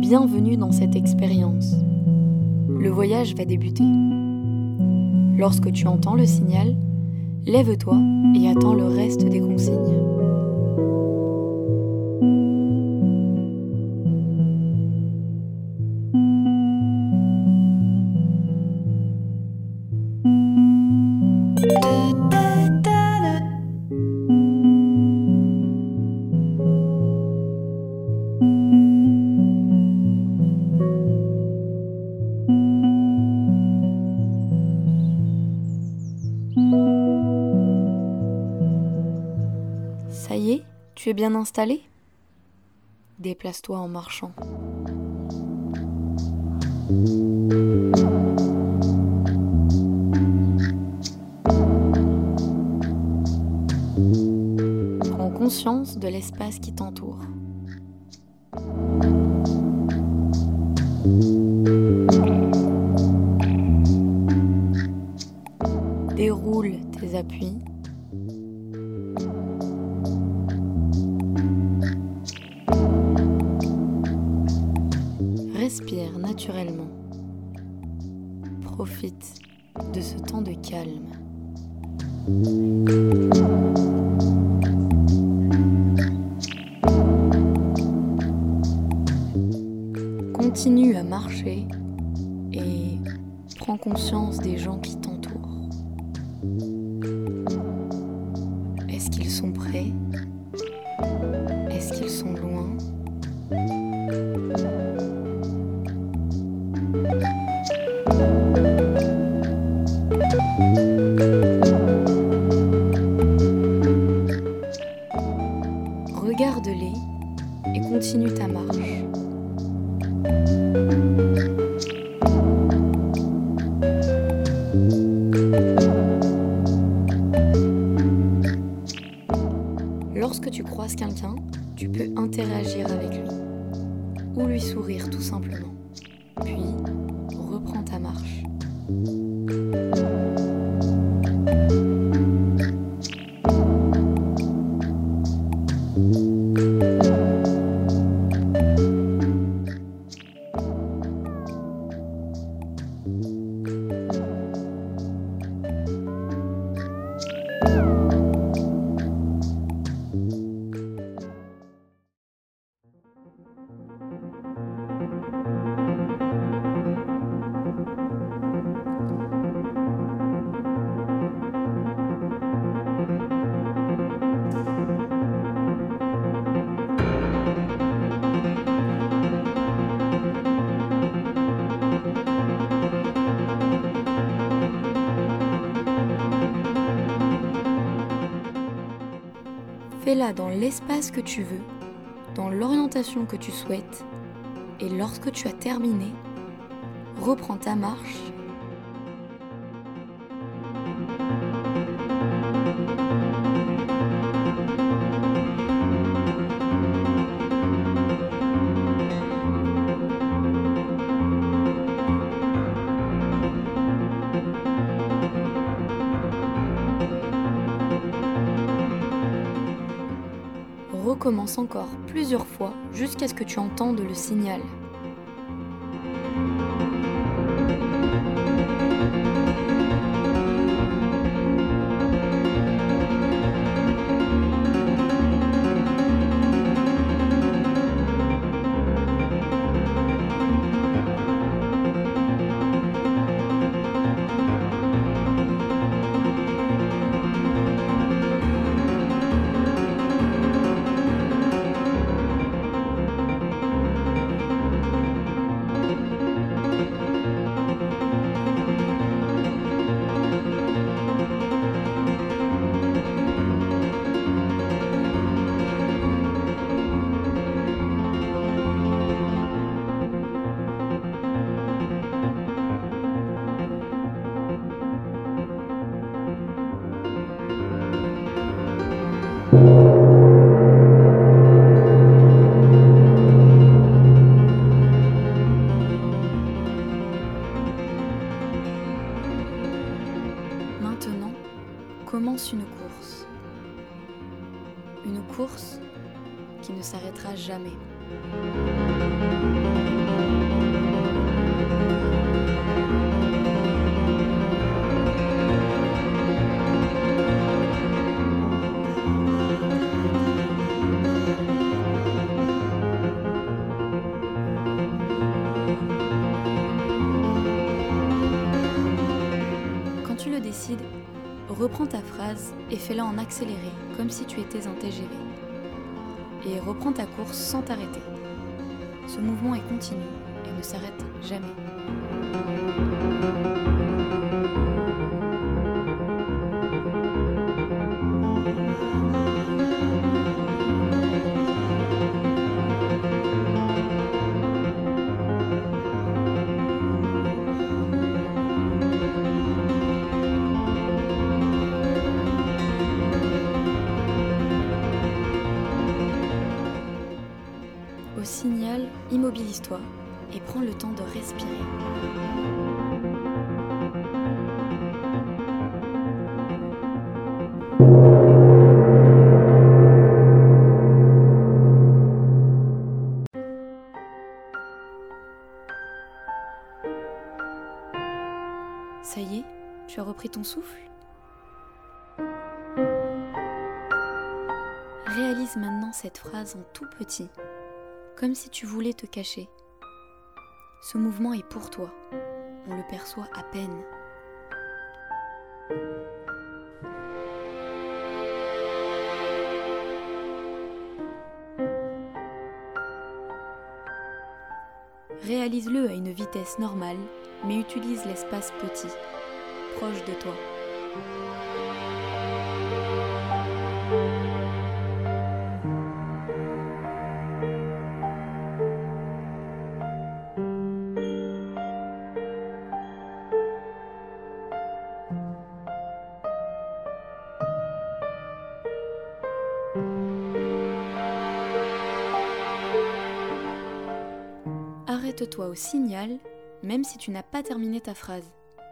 Bienvenue dans cette expérience. Le voyage va débuter. Lorsque tu entends le signal, lève-toi et attends le reste des consignes. Ça y est, tu es bien installé ? Déplace-toi en marchant. Prends conscience de l'espace qui t'entoure. Déroule tes appuis. Respire naturellement. Profite de ce temps de calme. Continue à marcher et prends conscience des gens qui t'entourent. Est-ce qu'ils sont près ? Est-ce qu'ils sont loin ? Regarde-les et continue ta marche. Lorsque tu croises quelqu'un, tu peux interagir avec lui ou lui sourire tout simplement. Puis, reprends ta marche. Fais-la dans l'espace que tu veux, dans l'orientation que tu souhaites, et lorsque tu as terminé, reprends ta marche. Recommence encore plusieurs fois jusqu'à ce que tu entendes le signal. Maintenant, commence une course. Une course qui ne s'arrêtera jamais. Quand tu le décides, reprends ta phrase et fais-la en accéléré, comme si tu étais un TGV. Et reprends ta course sans t'arrêter. Ce mouvement est continu et ne s'arrête jamais. Au signal, immobilise-toi et prends le temps de respirer. Ça y est, tu as repris ton souffle ? Réalise maintenant cette phrase en tout petit, comme si tu voulais te cacher. Ce mouvement est pour toi, on le perçoit à peine. Réalise-le à une vitesse normale, mais utilise l'espace petit, proche de toi. Arrête-toi au signal, même si tu n'as pas terminé ta phrase.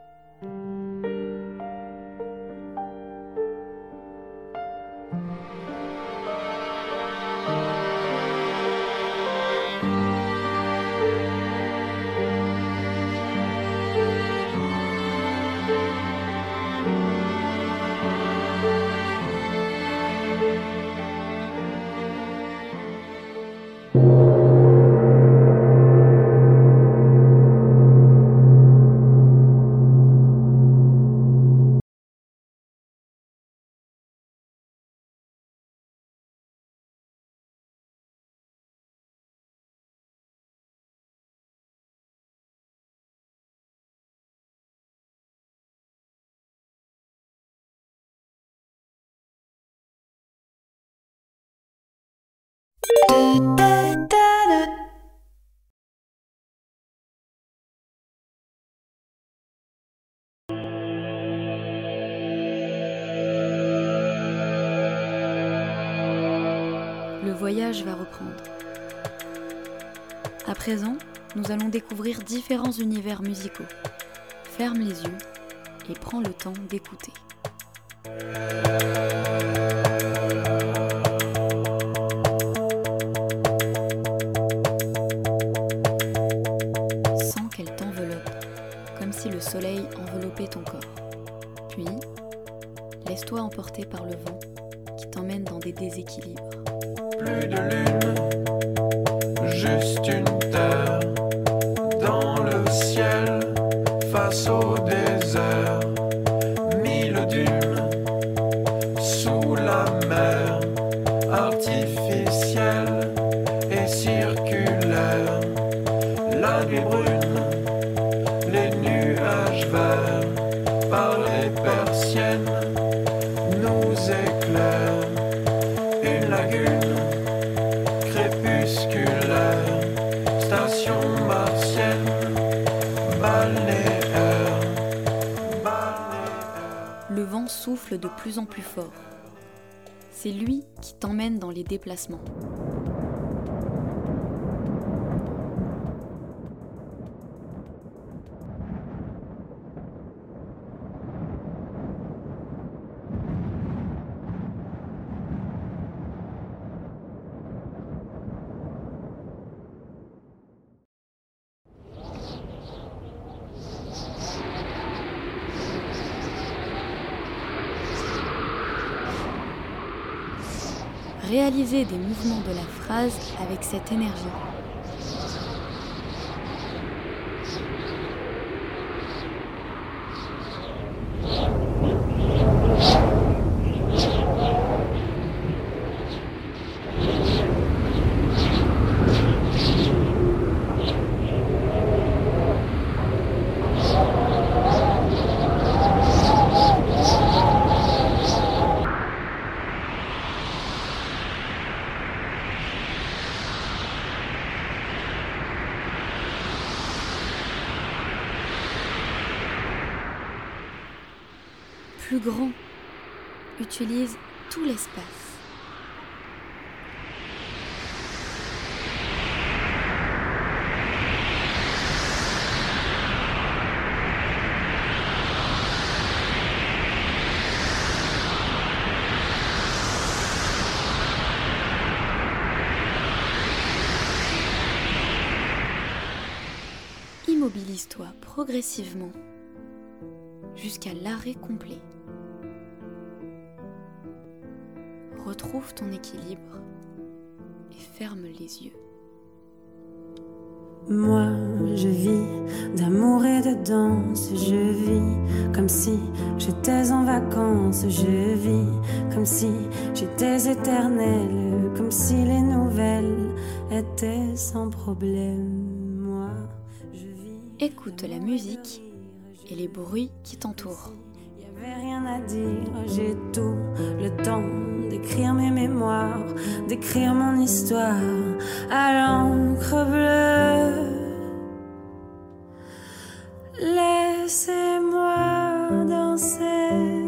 Le voyage va reprendre. À présent, nous allons découvrir différents univers musicaux. Ferme les yeux et prends le temps d'écouter. Sens qu'elle t'enveloppe, comme si le soleil enveloppait ton corps. Puis, laisse-toi emporter par le vent qui t'emmène dans des déséquilibres. Plus de lune, juste une terre dans le ciel, face au désert. Mille dunes sous la mer, artificielle et circulaire. La nuit brune, les nuages verts, par les persiennes, nous éclairent. Une lagune crépusculaire, station martienne, balnéaire. Le vent souffle de plus en plus fort. C'est lui qui t'emmène dans les déplacements. Réalisez des mouvements de la phrase avec cette énergie. Plus grand, utilise tout l'espace. Immobilise-toi progressivement jusqu'à l'arrêt complet. Retrouve ton équilibre et ferme les yeux. Moi, je vis d'amour et de danse. Je vis comme si j'étais en vacances. Je vis comme si j'étais éternelle. Comme si les nouvelles étaient sans problème. Moi, je vis. Écoute la musique et les bruits qui t'entourent. J'avais rien à dire, j'ai tout le temps d'écrire mes mémoires, d'écrire mon histoire à l'encre bleue. Laissez-moi danser,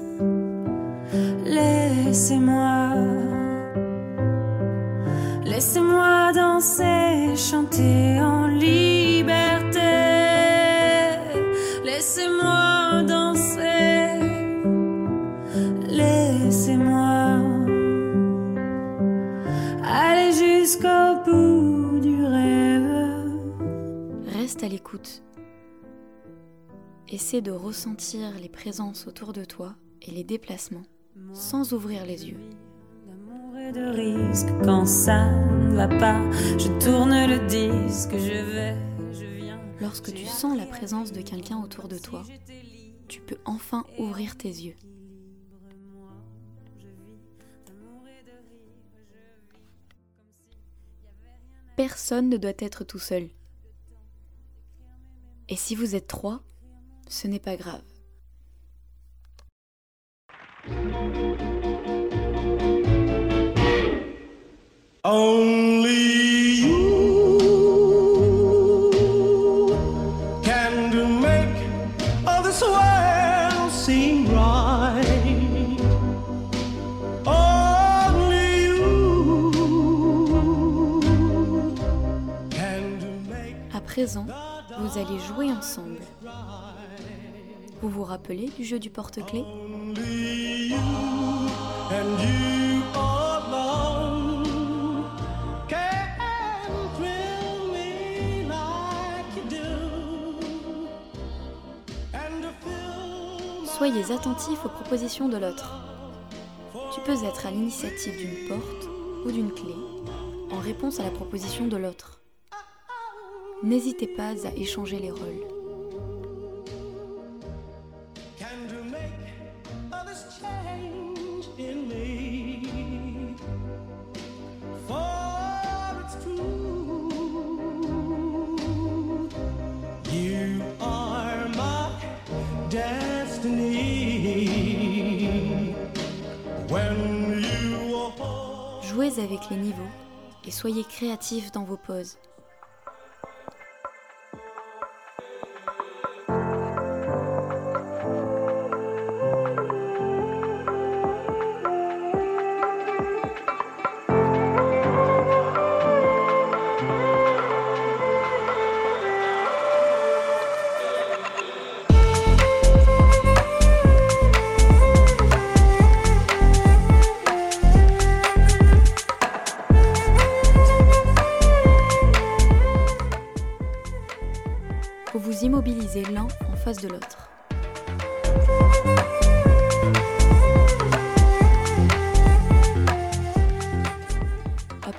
laissez-moi danser, chanter en liberté. Laissez-moi danser, laissez-moi aller jusqu'au bout du rêve. Reste à l'écoute. Essaie de ressentir les présences autour de toi et les déplacements sans ouvrir les yeux. D'amour et de risque, quand ça ne va pas, je tourne le disque, je viens. Lorsque tu sens la présence de quelqu'un autour de toi, tu peux enfin ouvrir tes yeux. Personne ne doit être tout seul. Et si vous êtes 3, ce n'est pas grave. Only you can make all this world seem right. Only you can make. À présent, vous allez jouer ensemble. Vous vous rappelez du jeu du porte-clés ? Only you and you alone can thrill me like you do and fill my. Soyez attentifs aux propositions de l'autre. Tu peux être à l'initiative d'une porte ou d'une clé en réponse à la proposition de l'autre. N'hésitez pas à échanger les rôles. Can you make all this change in me? For it's true, you are my destiny. When you are. Jouez avec les niveaux et soyez créatifs dans vos poses. Vous vous immobilisez l'un en face de l'autre.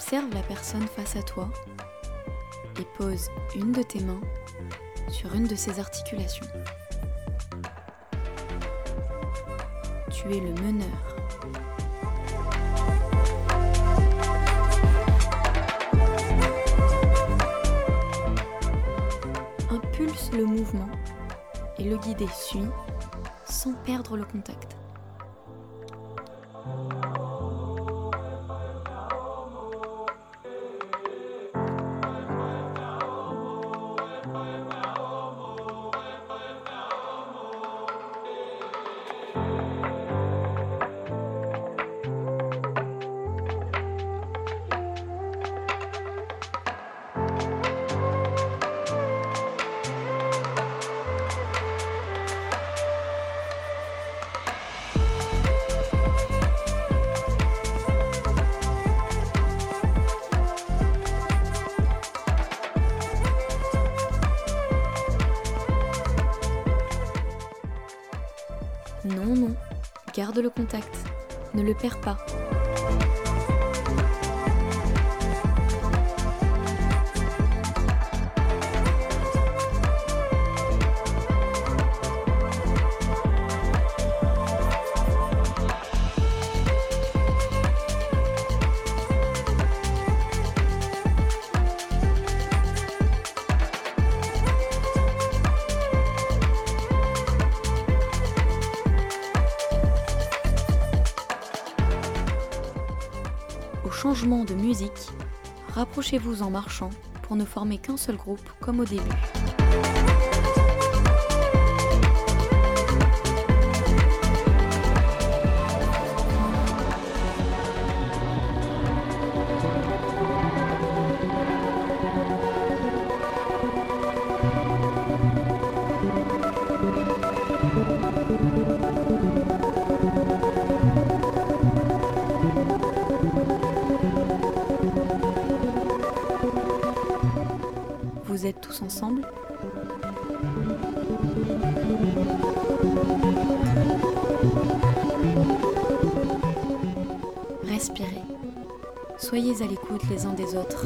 Observe la personne face à toi et pose une de tes mains sur une de ses articulations. Tu es le meneur. Impulse le mouvement et le guider suit sans perdre le contact. Non, garde le contact, ne le perds pas. Au changement de musique, rapprochez-vous en marchant pour ne former qu'un seul groupe comme au début. Vous êtes tous ensemble ? Respirez. Soyez à l'écoute les uns des autres.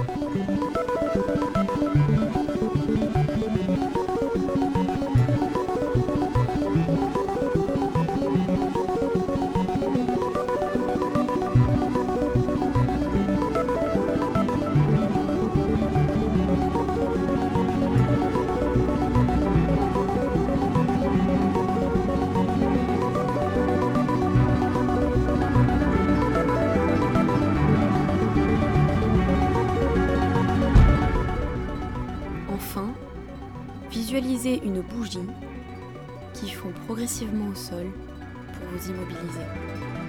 Enfin, visualisez une bougie qui fond progressivement au sol pour vous immobiliser.